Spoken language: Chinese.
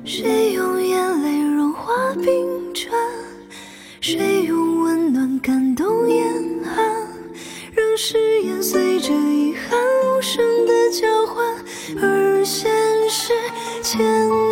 谁用眼泪融化冰川，谁用温暖感动严寒，让誓言随着遗憾无声的交换，而现实牵